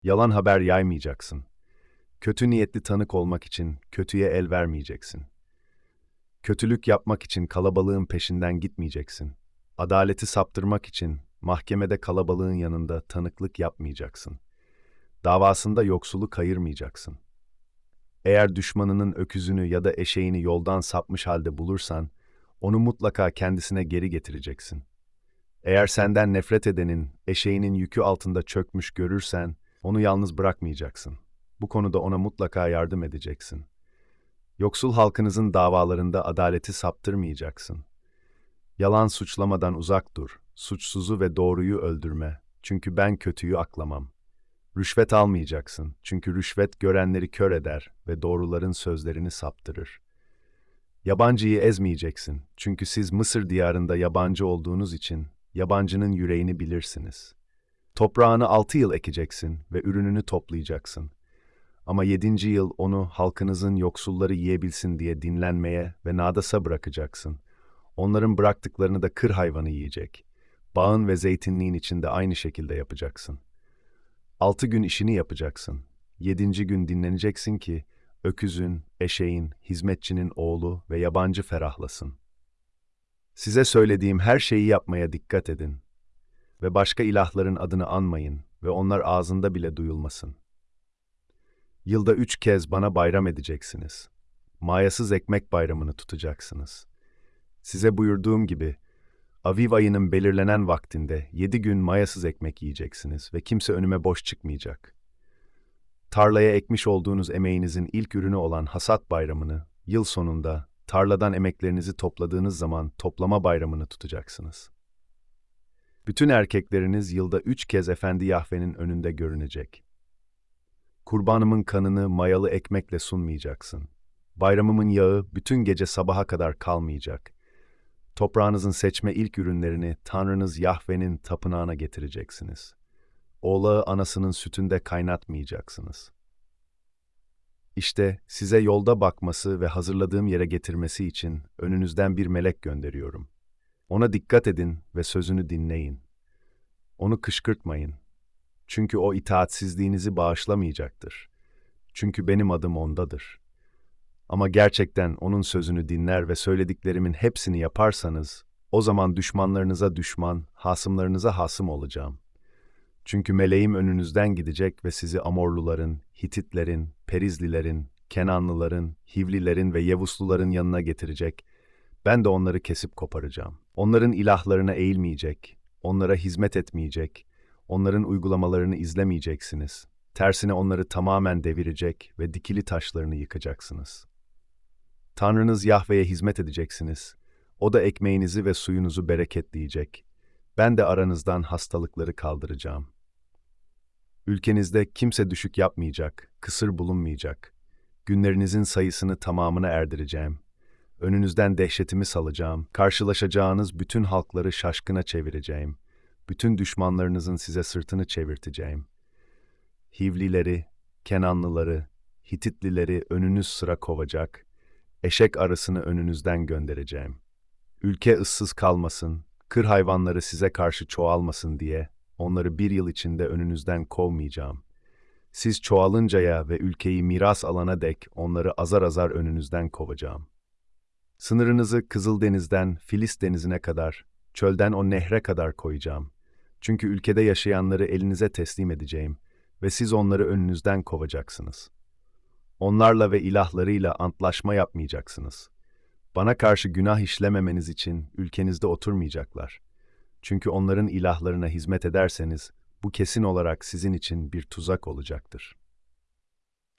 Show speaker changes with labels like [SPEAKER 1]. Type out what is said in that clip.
[SPEAKER 1] Yalan haber yaymayacaksın. Kötü niyetli tanık olmak için kötüye el vermeyeceksin. Kötülük yapmak için kalabalığın peşinden gitmeyeceksin. Adaleti saptırmak için mahkemede kalabalığın yanında tanıklık yapmayacaksın. Davasında yoksulu kayırmayacaksın. Eğer düşmanının öküzünü ya da eşeğini yoldan sapmış halde bulursan, onu mutlaka kendisine geri getireceksin. Eğer senden nefret edenin, eşeğinin yükü altında çökmüş görürsen, onu yalnız bırakmayacaksın. Bu konuda ona mutlaka yardım edeceksin. Yoksul halkınızın davalarında adaleti saptırmayacaksın. Yalan suçlamadan uzak dur, suçsuzu ve doğruyu öldürme. Çünkü ben kötüyü aklamam. Rüşvet almayacaksın, çünkü rüşvet görenleri kör eder ve doğruların sözlerini saptırır. Yabancıyı ezmeyeceksin, çünkü siz Mısır diyarında yabancı olduğunuz için yabancının yüreğini bilirsiniz. Toprağını 6 yıl ekeceksin ve ürününü toplayacaksın. Ama 7. yıl onu halkınızın yoksulları yiyebilsin diye dinlenmeye ve nadasa bırakacaksın. Onların bıraktıklarını da kır hayvanı yiyecek. Bağın ve zeytinliğin içinde aynı şekilde yapacaksın. 6 gün işini yapacaksın. 7. gün dinleneceksin ki öküzün, eşeğin, hizmetçinin oğlu ve yabancı ferahlasın. Size söylediğim her şeyi yapmaya dikkat edin ve başka ilahların adını anmayın ve onlar ağzında bile duyulmasın. Yılda 3 kez bana bayram edeceksiniz. Mayasız ekmek bayramını tutacaksınız. Size buyurduğum gibi, Aviv ayının belirlenen vaktinde 7 gün mayasız ekmek yiyeceksiniz ve kimse önüme boş çıkmayacak. Tarlaya ekmiş olduğunuz emeğinizin ilk ürünü olan hasat bayramını, yıl sonunda tarladan emeklerinizi topladığınız zaman toplama bayramını tutacaksınız. Bütün erkekleriniz yılda 3 kez Efendi Yahve'nin önünde görünecek. Kurbanımın kanını mayalı ekmekle sunmayacaksın. Bayramımın yağı bütün gece sabaha kadar kalmayacak. Toprağınızın seçme ilk ürünlerini Tanrınız Yahve'nin tapınağına getireceksiniz. Oğlağı anasının sütünde kaynatmayacaksınız. İşte size yolda bakması ve hazırladığım yere getirmesi için önünüzden bir melek gönderiyorum. Ona dikkat edin ve sözünü dinleyin. Onu kışkırtmayın. Çünkü o itaatsizliğinizi bağışlamayacaktır. Çünkü benim adım ondadır. Ama gerçekten onun sözünü dinler ve söylediklerimin hepsini yaparsanız, o zaman düşmanlarınıza düşman, hasımlarınıza hasım olacağım. Çünkü meleğim önünüzden gidecek ve sizi Amorluların, Hititlerin, Perizlilerin, Kenanlıların, Hivlilerin ve Yevusluların yanına getirecek. Ben de onları kesip koparacağım. Onların ilahlarına eğilmeyecek, onlara hizmet etmeyecek, onların uygulamalarını izlemeyeceksiniz. Tersine onları tamamen devirecek ve dikili taşlarını yıkacaksınız. Tanrınız Yahve'ye hizmet edeceksiniz. O da ekmeğinizi ve suyunuzu bereketleyecek. Ben de aranızdan hastalıkları kaldıracağım. Ülkenizde kimse düşük yapmayacak, kısır bulunmayacak. Günlerinizin sayısını tamamına erdireceğim. Önünüzden dehşetimi salacağım. Karşılaşacağınız bütün halkları şaşkına çevireceğim. Bütün düşmanlarınızın size sırtını çevirteceğim. Hivlileri, Kenanlıları, Hititlileri önünüz sıra kovacak. Eşek arısını önünüzden göndereceğim. Ülke ıssız kalmasın, kır hayvanları size karşı çoğalmasın diye onları 1 yıl içinde önünüzden kovmayacağım. Siz çoğalıncaya ve ülkeyi miras alana dek onları azar azar önünüzden kovacağım. Sınırınızı Kızıldeniz'den Filis denizine kadar, çölden o nehre kadar koyacağım. Çünkü ülkede yaşayanları elinize teslim edeceğim ve siz onları önünüzden kovacaksınız. Onlarla ve ilahlarıyla antlaşma yapmayacaksınız. Bana karşı günah işlememeniz için ülkenizde oturmayacaklar. Çünkü onların ilahlarına hizmet ederseniz, bu kesin olarak sizin için bir tuzak olacaktır.